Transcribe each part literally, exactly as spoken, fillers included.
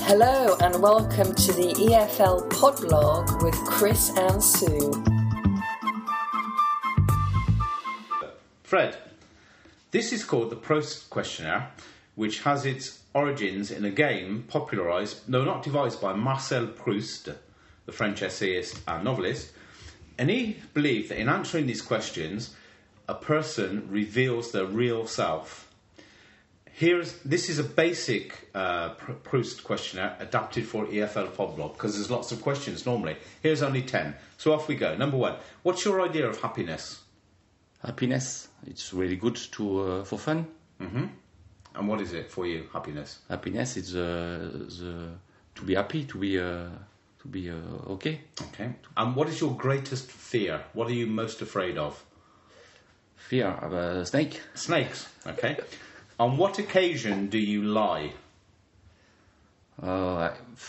Hello and welcome to the E F L Podblog with Chris and Sue. Fred, this is called the Proust Questionnaire, which has its origins in a game popularised, no, not devised by Marcel Proust, the French essayist and novelist, and he believed that in answering these questions, a person reveals their real self. Here's this is a basic uh, Proust questionnaire adapted for E F L Podblog because there's lots of questions normally. Here's only ten. So off we go. Number one, what's your idea of happiness? Happiness, it's really good to uh, for fun. Mm-hmm. And what is it for you, happiness? Happiness is uh, the to be happy, to be uh, to be uh, okay. Okay. And what is your greatest fear? What are you most afraid of? Fear of a snake. Snakes. Okay. On what occasion do you lie? Uh, I,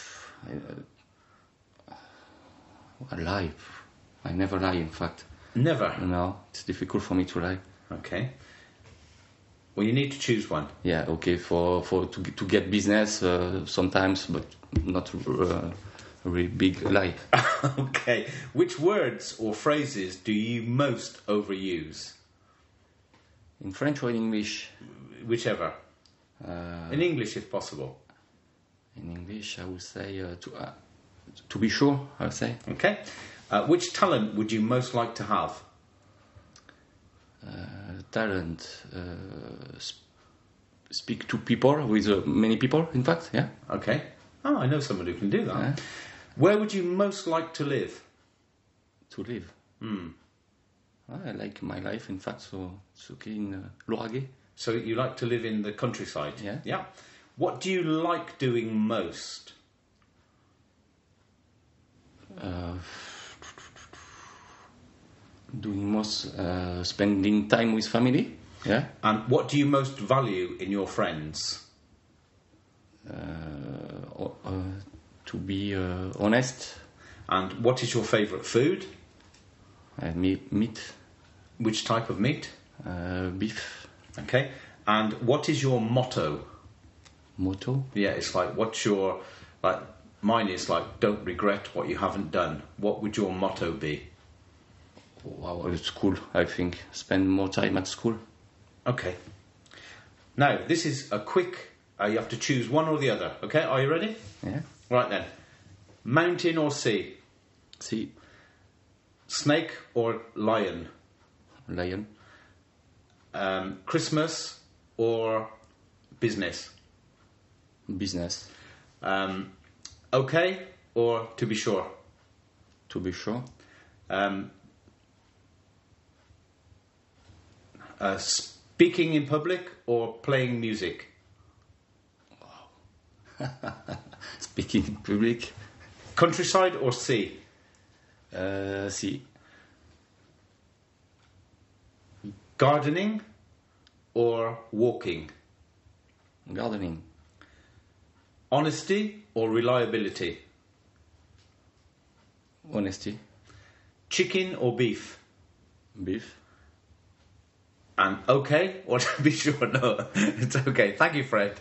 I, I lie. I never lie, in fact. Never? No, it's difficult for me to lie. Okay. Well, you need to choose one. Yeah, okay, for, for to, to get business uh, sometimes, but not uh, a really big lie. Okay. Which words or phrases do you most overuse? In French or in English? Whichever. Uh, in English, if possible. In English, I would say uh, to uh, to be sure. I would say. Okay. Uh, which talent would you most like to have? Uh, talent. Uh, sp- speak to people with uh, many people. In fact, yeah. Okay. Oh, I know someone who can do that. Yeah. Where would you most like to live? To live. Hmm. I like my life. In fact, so it's okay in uh, Lauragais. So you like to live in the countryside? Yeah. Yeah. What do you like doing most? Uh, doing most, uh, spending time with family. Yeah. And what do you most value in your friends? Uh, uh, to be uh, honest. And what is your favourite food? Uh, meat. meat. Which type of meat? Uh, beef. Okay. And what is your motto? Motto? Yeah, it's like, what's your, like, mine is like, don't regret what you haven't done. What would your motto be? Wow, at school, I think. Spend more time at school. Okay. Now, this is a quick, uh, you have to choose one or the other. Okay, are you ready? Yeah. Right then. Mountain or sea? Sea. Snake or lion? Lion. Um, Christmas or business? Business. Um, okay or to be sure? To be sure. Um, uh, speaking in public or playing music? Speaking in public. Countryside or sea? Uh, sea. Gardening or walking? Gardening. Honesty or reliability? Honesty. Chicken or beef? Beef. And okay or to be sure? No, it's okay. Thank you, Fred.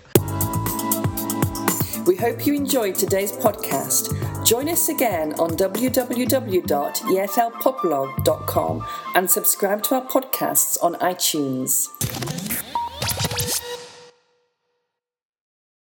We hope you enjoyed today's podcast. Join us again on w w w dot e f l podblog dot com and subscribe to our podcasts on iTunes.